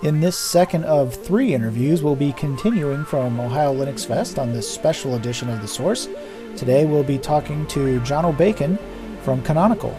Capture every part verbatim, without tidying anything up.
In this second of three interviews, we'll be continuing from Ohio Linux Fest on this special edition of The Source. Today we'll be talking to Jono Bacon from Canonical.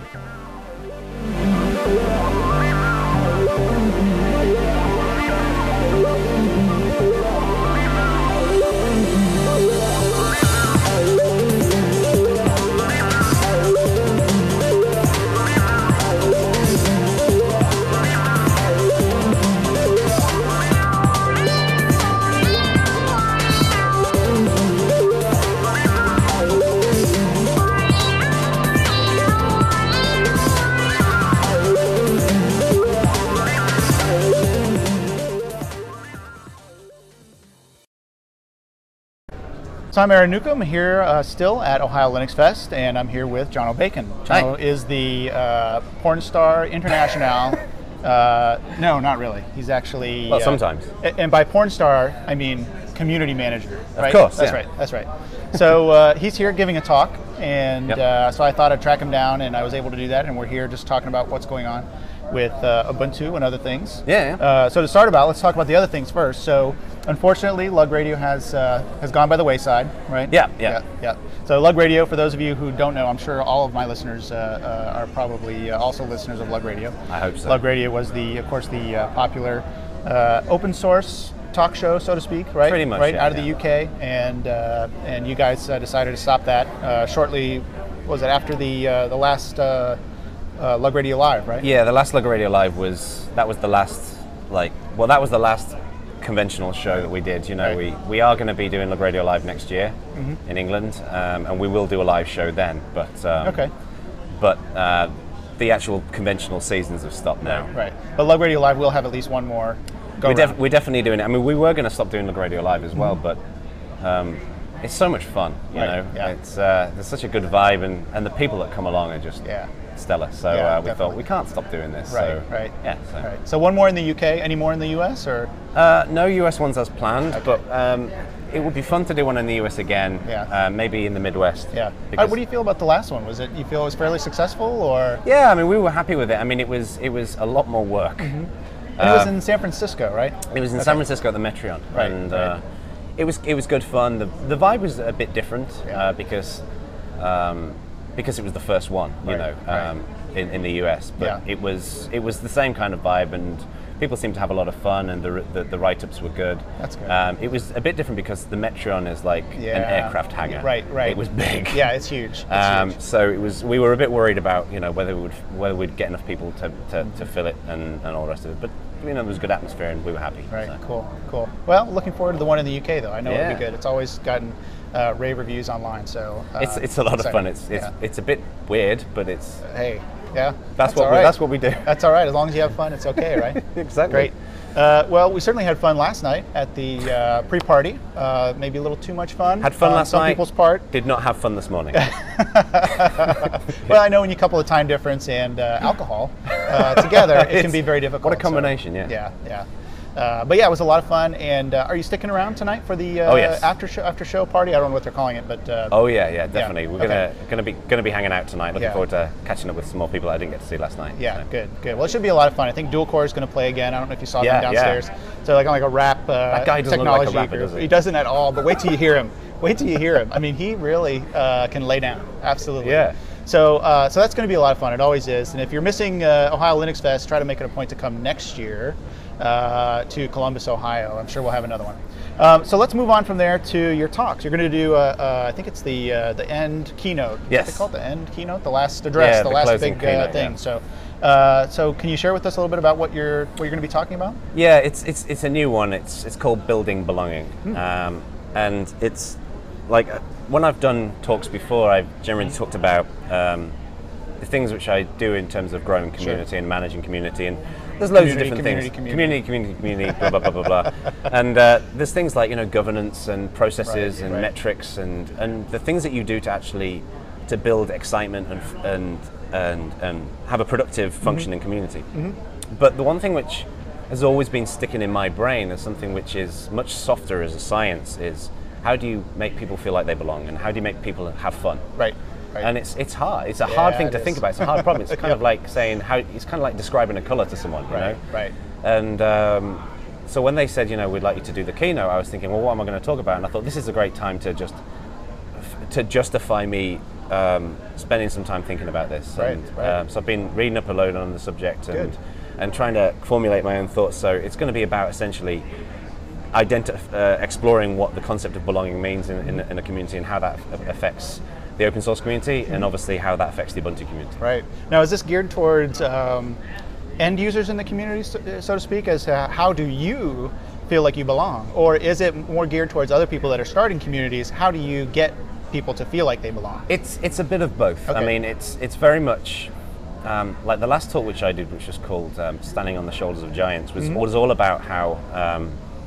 So I'm Aaron Newcomb here uh, still at Ohio Linux Fest, and I'm here with Jono Bacon. Jono Hi. is the uh, porn star international. uh, no, not really. He's actually... Well, uh, sometimes. And by porn star, I mean community manager, right? Of course, That's yeah. right, that's right. So uh, he's here giving a talk, and Yep. uh, so I thought I'd track him down, and I was able to do that, and we're here just talking about what's going on with uh, Ubuntu and other things. Yeah, yeah. Uh, so to start about, let's talk about the other things first. So unfortunately, Lug Radio has uh, has gone by the wayside, right? Yeah, yeah. yeah, yeah. So Lug Radio, for those of you who don't know, I'm sure all of my listeners uh, uh, are probably uh, also listeners of Lug Radio. I hope so. Lug Radio was the, of course, the uh, popular uh, open source talk show, so to speak, right? Pretty much, right yeah, out of yeah. the U K, and uh, and you guys uh, decided to stop that uh, shortly. Was it after the uh, the last uh, uh, Lug Radio Live, right? Yeah, the last Lug Radio Live was, that was the last, like, well, that was the last conventional show that we did. You know, Right. we, we are going to be doing Lug Radio Live next year Mm-hmm. in England, um, and we will do a live show then, but um, Okay. but uh, the actual conventional seasons have stopped now. Right. But Lug Radio Live will have at least one more go We're, def- round. we're definitely doing it. I mean, we were going to stop doing Lug Radio Live as well, but um, it's so much fun, you Right, know. yeah. It's uh, there's such a good vibe, and, and the people that come along are just Yeah. stellar. So Yeah, uh, we definitely. thought we can't stop doing this. Right, so, right. Yeah. So. Right. So one more in the U K. Any more in the U S or? Uh, no U S ones as planned, Okay. but um, it would be fun to do one in the U S again. Yeah. Uh, maybe in the Midwest. Yeah. Uh, because- what do you feel about the last one? Was it you feel it was fairly successful or? Yeah, I mean, we were happy with it. I mean, it was it was a lot more work. And it was Uh, in San Francisco, right? It was in Okay. San Francisco at the Metreon, Right, and right. Uh, it was it was good fun. The the vibe was a bit different Yeah. uh, because um, because it was the first one, you Right, know, right. um, in, in the U S. But Yeah. it was it was the same kind of vibe, and people seemed to have a lot of fun, and the the, the write-ups were good. That's good. Um, it was a bit different because the Metreon is like Yeah. an aircraft hangar. Right, right. It was big. Yeah, it's huge. It's Um, huge. so it was. We were a bit worried about, you know, whether we would whether we'd get enough people to, to, to fill it and, and all the rest of it. But you know, there was good atmosphere, and we were happy. Right. so. Cool. Cool. Well, looking forward to the one in the U K though. I know it'll Yeah. be good. It's always gotten uh, rave reviews online. So uh, It's it's a lot of exciting. fun. It's it's Yeah. it's a bit weird, but it's Hey. Yeah. that's, what all we, right. that's what we do. That's all right. As long as you have fun, it's okay, right? Exactly. Great. Uh, well, we certainly had fun last night at the uh, pre-party. Uh, maybe a little too much fun. Had fun on last some night. people's part. Did not have fun this morning. Well, I know when you couple the time difference and uh, alcohol uh, together, it can It's- be very difficult. what a so- combination, yeah. Yeah, yeah. Uh, but yeah, it was a lot of fun. And uh, are you sticking around tonight for the uh, Oh, yes. after show after show party? I don't know what they're calling it, but uh, Oh yeah, yeah, definitely. We're okay. gonna gonna be gonna be hanging out tonight. Looking Yeah. forward to catching up with some more people I didn't get to see last night. yeah, so. good, good. Well, it should be a lot of fun. I think Dual Core is going to play again. I don't know if you saw Yeah, them yeah. downstairs. So like on like a rap uh, That guy doesn't look like a technology rapper, group. does he? He doesn't at all. But wait till you hear him. Wait till you hear him. I mean, he really uh, can lay down. Absolutely. Yeah. So, uh, so that's going to be a lot of fun. It always is. And if you're missing uh, Ohio Linux Fest, try to make it a point to come next year uh, to Columbus, Ohio. I'm sure we'll have another one. Um, so let's move on from there to your talks. You're going to do, uh, uh, I think it's the uh, the end keynote. Is that Yes. what they call it? The end keynote, the last address, Yeah, the, the last closing big uh, keynote, thing. yeah. So, uh, so can you share with us a little bit about what you're what you're going to be talking about? Yeah, it's it's it's a new one. It's it's called Building Belonging, Hmm. um, and it's like uh, when I've done talks before, I've generally talked about um, the things which I do in terms of growing community and managing community, and there's loads Community, of different community, things. community. community, community, community, blah blah blah blah blah. And uh, there's things like, you know, governance and processes Right, and right. metrics and and the things that you do to actually to build excitement and f- and and and have a productive functioning community. But the one thing which has always been sticking in my brain as something which is much softer as a science is how do you make people feel like they belong, and how do you make people have fun? Right. right. And it's it's hard. It's a Yeah, hard thing it to is. think about. It's a hard problem. It's kind Yep. of like saying how. It's kind of like describing a color to someone. You Right, know? right. And um, so when they said, you know, we'd like you to do the keynote, I was thinking, well, what am I going to talk about? And I thought this is a great time to just to justify me um, spending some time thinking about this. Right, and, right. Um, so I've been reading up a load on the subject and Good. and trying to formulate my own thoughts. So it's going to be about essentially identi- uh, exploring what the concept of belonging means in, in, in a community and how that a- affects the open source community, and obviously how that affects the Ubuntu community. Right. Now, is this geared towards um, end users in the community, so, so to speak, as uh, how do you feel like you belong? Or is it more geared towards other people that are starting communities? How do you get people to feel like they belong? It's it's a bit of both. Okay. I mean, it's it's very much um, like the last talk which I did, which was called um, "Standing on the Shoulders of Giants," was Mm-hmm. was all about how um,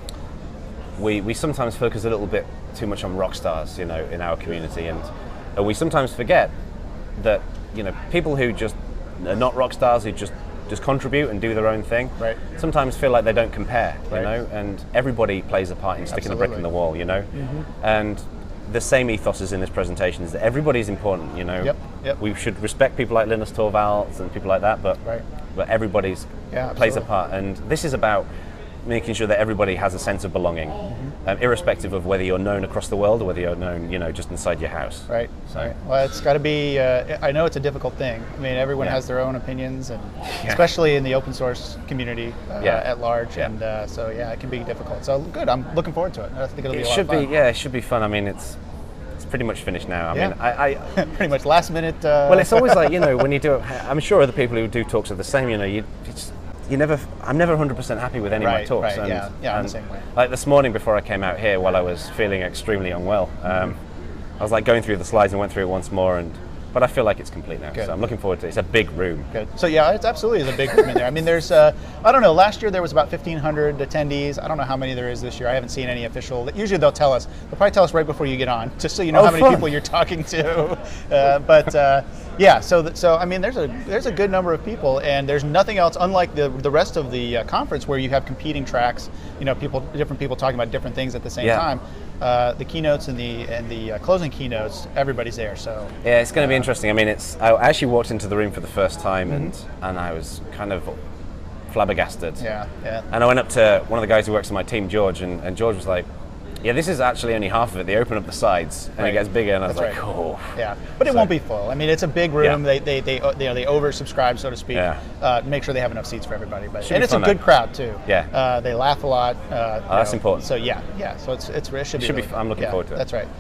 we we sometimes focus a little bit too much on rock stars, you know, in our community, and uh, we sometimes forget that you know people who just are not rock stars, who just just contribute and do their own thing, Right. sometimes feel like they don't compare, you Right. know, and everybody plays a part in sticking a brick in Absolutely. the wall, you know, and the same ethos is in this presentation is that everybody's important, you know. Yep, yep. We should respect people like Linus Torvalds and people like that, but Right. but everybody's Yeah, plays a absolutely. part, and this is about making sure that everybody has a sense of belonging, Mm-hmm. um, irrespective of whether you're known across the world or whether you're known, you know, just inside your house. Right. So- Right. Well, it's got to be. Uh, I know it's a difficult thing. I mean, everyone Yeah. has their own opinions, and Yeah. especially in the open source community uh, Yeah. at large. Yeah. And uh, so, yeah, it can be difficult. So, good. I'm looking forward to it. I think it'll be It a lot should of fun. be, yeah, it should be fun. I mean, it's it's pretty much finished now. I Yeah. mean, I. I Pretty much last minute. Uh, Well, it's always like, you know, when you do it, I'm sure other people who do talks are the same, you know, you, it's, you never, I'm never one hundred percent happy with any of my Right, talks. right, yeah, yeah, I'm the same way. Like this morning before I came out here, while I was feeling extremely unwell, um, I was like going through the slides and went through it once more, and but I feel like it's complete now, Good. so I'm looking forward to it. It's a big room. Good. So yeah, it's absolutely is a big room in there. I mean, there's, uh, I don't know, last year there was about fifteen hundred attendees. I don't know how many there is this year. I haven't seen any official. Usually they'll tell us. They'll probably tell us right before you get on, just so you know Oh, how many fun. people you're talking to. Uh, but uh, yeah, so th- so I mean, there's a there's a good number of people, and there's nothing else unlike the the rest of the uh, conference where you have competing tracks. You know, people, different people talking about different things at the same Yeah. time. Uh, the keynotes and the and the uh, closing keynotes, everybody's there. So Yeah, it's going to be interesting. I mean, it's. I actually walked into the room for the first time, Mm-hmm. and and I was kind of flabbergasted. yeah, yeah. And I went up to one of the guys who works on my team, George, and, and George was like, "Yeah, this is actually only half of it. They open up the sides, and Right. it gets bigger." And I was That's like, right. "Oh." Yeah, but it So- won't be full. I mean, it's a big room. Yeah. They they they uh, you know, they oversubscribe, so to speak. Yeah. Uh, to make sure they have enough seats for everybody. But Should and be it's a fun, good though. crowd too. Yeah. Uh, they laugh a lot. Uh, you that's know, important. So yeah, yeah. So it's it's it should be. Should be really fun. I'm looking yeah, forward to it. That's right.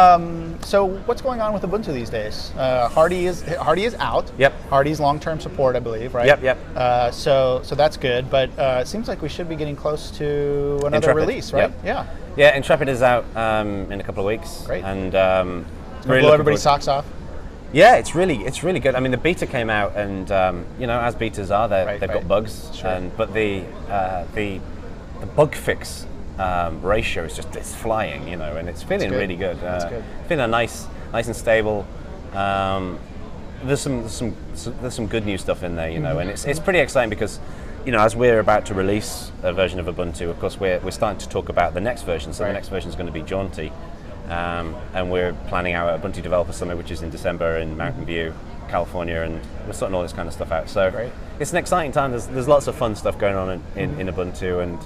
Um, so what's going on with Ubuntu these days? Uh, Hardy is Hardy is out. Yep. Hardy's long-term support, I believe, right? Yep, yep. Uh, so so that's good. But uh, it seems like we should be getting close to another Intrepid. release, right? Yep. Yeah. Yeah, Intrepid is out um, in a couple of weeks. Great. And um, Blow really looking everybody's forward- socks off. Yeah, it's really it's really good. I mean, the beta came out, and um, you know, as betas are, they're- Right, they've right. got bugs. Sure. And but the uh, the the bug fix um, ratio is just it's flying, you know, and it's feeling good. really good. That's Uh, good. Feeling nice, nice and stable. Um, there's some there's some there's some good new stuff in there, you know, Mm-hmm. and it's it's pretty exciting because, you know, as we're about to release a version of Ubuntu, of course, we're we're starting to talk about the next version. So Right. the next version is going to be Jaunty. Um, and we're planning our Ubuntu Developer Summit, which is in December in Mountain View, California, and we're sorting all this kind of stuff out. So Great. it's an exciting time. There's, there's lots of fun stuff going on in, in, in Ubuntu, and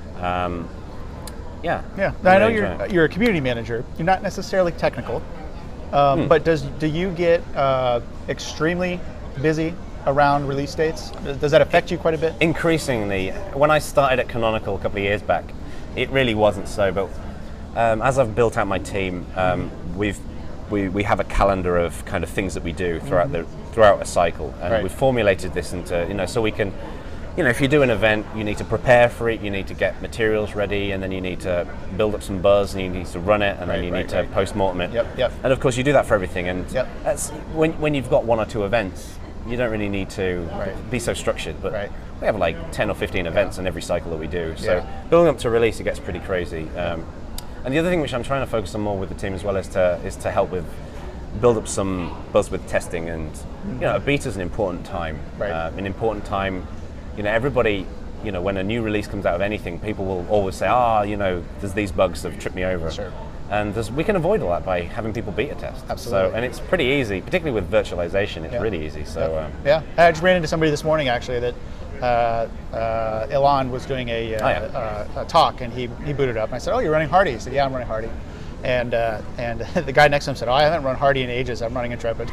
um, yeah. Yeah, I'm now, I know really you're enjoying it. you're a community manager. You're not necessarily technical, um, Hmm. but does do you get uh, extremely busy around release dates? Does that affect you quite a bit? Increasingly, when I started at Canonical a couple of years back, it really wasn't so. But um, as I've built out my team, um, we've we, we have a calendar of kind of things that we do throughout the throughout a cycle, and Right. we've formulated this into, you know, so we can, you know, if you do an event, you need to prepare for it, you need to get materials ready, and then you need to build up some buzz, and you need to run it, and Right, then you right, need to right. post-mortem it. Yep, yep. And of course, you do that for everything. And Yep. that's when when you've got one or two events, you don't really need to Right. be so structured. But Right. we have like ten or fifteen events in every cycle that we do. So Yeah. building up to release, it gets pretty crazy. Um, and the other thing which I'm trying to focus on more with the team as well is to is to help with build up some buzz with testing. And you know, a beta is an important time. Right. Uh, an important time. You know, everybody. You know, when a new release comes out of anything, people will always say, "Ah, you know, there's these bugs that have tripped me over." Sure. And there's, we can avoid all that by having people beta test. Absolutely. So, and it's pretty easy, particularly with virtualization. It's yeah. really easy. So yeah. Um, yeah, I just ran into somebody this morning actually that uh, uh, Elon was doing a, uh, oh, yeah. uh, a talk, and he he booted up, and I said, "Oh, you're running Hardy?" He said, "Yeah, I'm running Hardy." And uh, and the guy next to him said, "Oh, I haven't run Hardy in ages. I'm running Intrepid."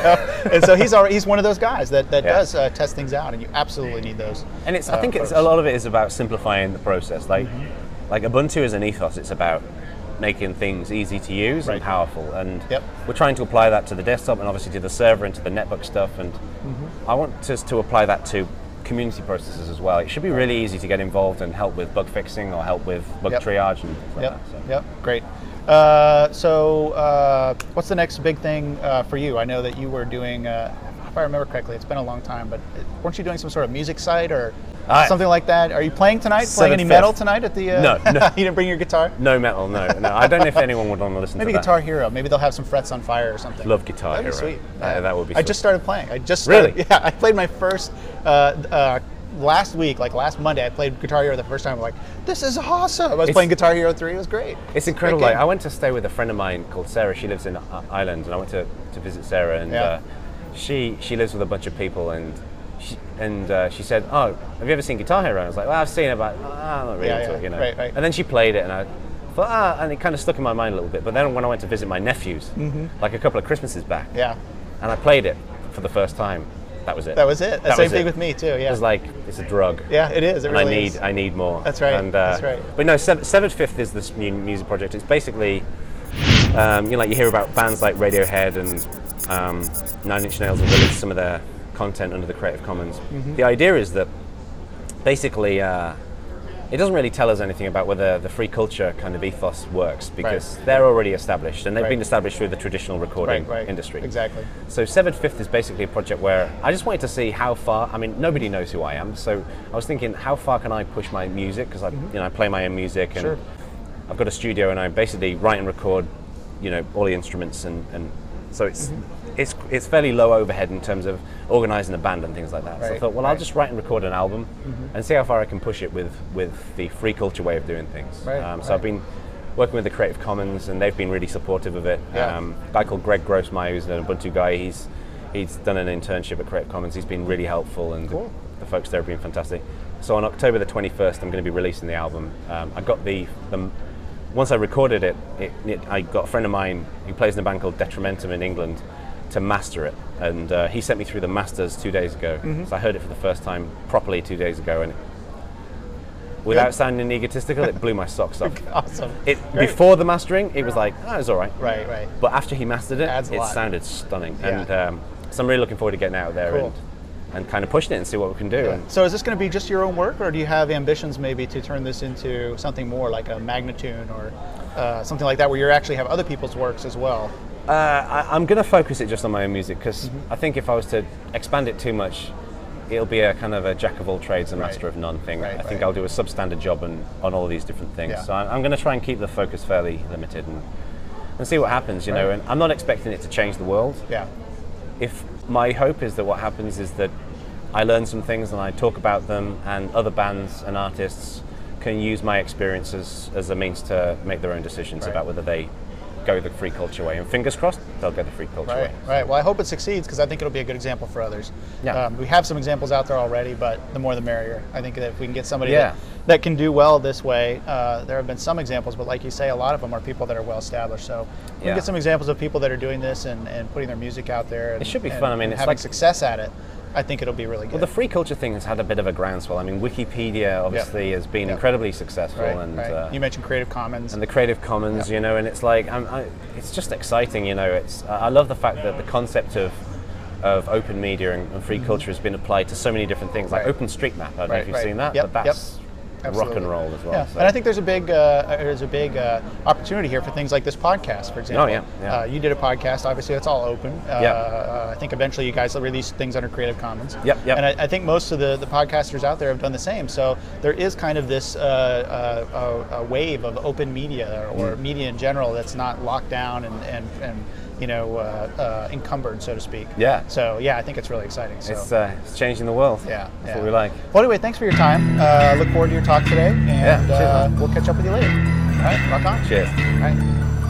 And so he's already, he's one of those guys that, that Yeah. does uh, test things out, and you absolutely need those. And it's uh, I think it's folks. a lot of it is about simplifying the process. Like Mm-hmm. like Ubuntu as an ethos, it's about making things easy to use Right. and powerful. And Yep. we're trying to apply that to the desktop and obviously to the server and to the netbook stuff. And Mm-hmm. I want us to apply that to community processes as well. It should be really easy to get involved and help with bug fixing or help with bug Yep. triage and things like Yep. that. So. Yep. Great. Uh, so, uh, what's the next big thing uh, for you? I know that you were doing, uh, if I remember correctly, it's been a long time, but weren't you doing some sort of music site or I- something like that? Are you playing tonight? Seventh Playing any Fifth. metal tonight at the? Uh, No, no. You didn't bring your guitar? No metal, no, no. I don't know if anyone would want to listen Maybe to that. Guitar Hero. Maybe they'll have some frets on fire or something. Love Guitar That'd be Hero. sweet. That- that would be I sweet. just started playing. I just started, Really? Yeah, I played my first uh, uh, last week, like last Monday. I played Guitar Hero the first time. I'm like, this is awesome. I was It's- playing Guitar Hero three. It was great. It's incredible. Great Like, game. I went to stay with a friend of mine called Sarah. She lives in I- Ireland, and I went to, to visit Sarah. And Yeah. uh, she she lives with a bunch of people, and she, and uh, she said, "Oh, have you ever seen Guitar Hero?" And I was like, "Well, I've seen it, but uh, I'm not really Yeah, into yeah. it, you know." Right, right. And then she played it, and I thought, ah, and it kind of stuck in my mind a little bit. But then when I went to visit my nephews, like a couple of Christmases back, Yeah, and I played it for the first time, that was it. that was it. The That same was thing it. with me too. It Yeah, was like it's a drug. yeah, it is. It and really I need is. I need more. That's right, And, uh, that's right. But no, Sev- Severed Fifth is this new music project. It's basically, um, you know, like you hear about bands like Radiohead and um, Nine Inch Nails have released some of their content under the Creative Commons. Mm-hmm. The idea is that basically uh, it doesn't really tell us anything about whether the free culture kind of ethos works because Right. they're already established and they've Right. been established through the traditional recording Right, right. industry. Exactly. So Severed Fifth is basically a project where I just wanted to see how far. I mean, nobody knows who I am, so I was thinking, how far can I push my music? Because I, you know, I play my own music, and Sure. I've got a studio, and I basically write and record, you know, all the instruments, and, and so it's Mm-hmm. it's it's fairly low overhead in terms of organising a band and things like that. So I Right, thought, well, I'll right. just write and record an album, and see how far I can push it with with the free culture way of doing things. Right, um, so right. I've been working with the Creative Commons, and they've been really supportive of it. Yeah. Um, a guy called Greg Grossmeyer, who's an Ubuntu guy, he's he's done an internship at Creative Commons. He's been really helpful, and Cool. the, the folks there have been fantastic. So on October the twenty-first, I'm going to be releasing the album. Um, I got the, the once I recorded it, it, it, I got a friend of mine who plays in a band called Detrimentum in England to master it, and uh, he sent me through the masters two days ago. Mm-hmm. So I heard it for the first time properly two days ago, and without Good. sounding egotistical, it blew my socks off. Awesome. It Great. before the mastering, it was like, oh, it's all right. Right, right. But after he mastered it, Adds a it lot. sounded stunning, Yeah. and um, so I'm really looking forward to getting out there Cool. and and kind of pushing it and see what we can do. And So is this going to be just your own work, or do you have ambitions maybe to turn this into something more like a Magnatune or uh, something like that, where you actually have other people's works as well? uh, I, I'm going to focus it just on my own music because Mm-hmm. I think if I was to expand it too much, it'll be a kind of a jack of all trades and Right. master of none thing. Right, I think right. I'll do a substandard job on, on all these different things. Yeah. So I'm, I'm going to try and keep the focus fairly limited and, and see what happens, you know. Right. And I'm not expecting it to change the world. Yeah. If my hope is that what happens is that I learn some things and I talk about them, and other bands and artists can use my experiences as a means to make their own decisions Right. about whether they go the free culture way. And fingers crossed, they'll go the free culture Right, way. right. Well, I hope it succeeds because I think it'll be a good example for others. Yeah. Um, we have some examples out there already, but the more the merrier. I think that if we can get somebody Yeah. that, that can do well this way, uh, there have been some examples, but like you say, a lot of them are people that are well established. So we Yeah. can get some examples of people that are doing this and, and putting their music out there. And, It should be and- fun. I mean, and it's having like- success at it. I think it'll be really good. Well, the free culture thing has had a bit of a groundswell. I mean, Wikipedia obviously has been Yep. incredibly successful, right, and right. uh, You mentioned Creative Commons. and the Creative Commons, Yeah. you know, and it's like, I'm, I, it's just exciting, you know. It's I I love the fact that the concept of of open media and, and free culture has been applied to so many different things, like Right. OpenStreetMap. I don't know Right, if you've right. seen that, Yep, but that's rock Absolutely. and roll as well. Yeah, so. and I think there's a big uh, there's a big uh, opportunity here for things like this podcast, for example. Oh, yeah, yeah. Uh, you did a podcast. Obviously, it's all open. Uh, Yeah. uh, I think eventually you guys will release things under Creative Commons. Yep, yep. And I, I think most of the, the podcasters out there have done the same. So there is kind of this uh, uh, a, a wave of open media or Mm. media in general that's not locked down and and, and you know uh, uh, encumbered, so to speak. Yeah. So yeah, I think it's really exciting. So. It's, uh, it's changing the world. Yeah, That's yeah. what we like. Well, anyway, thanks for your time. Uh, look forward to your talk today, and Yeah, cheers, uh, man. we'll catch up with you later. All right, rock on. Cheers. All right.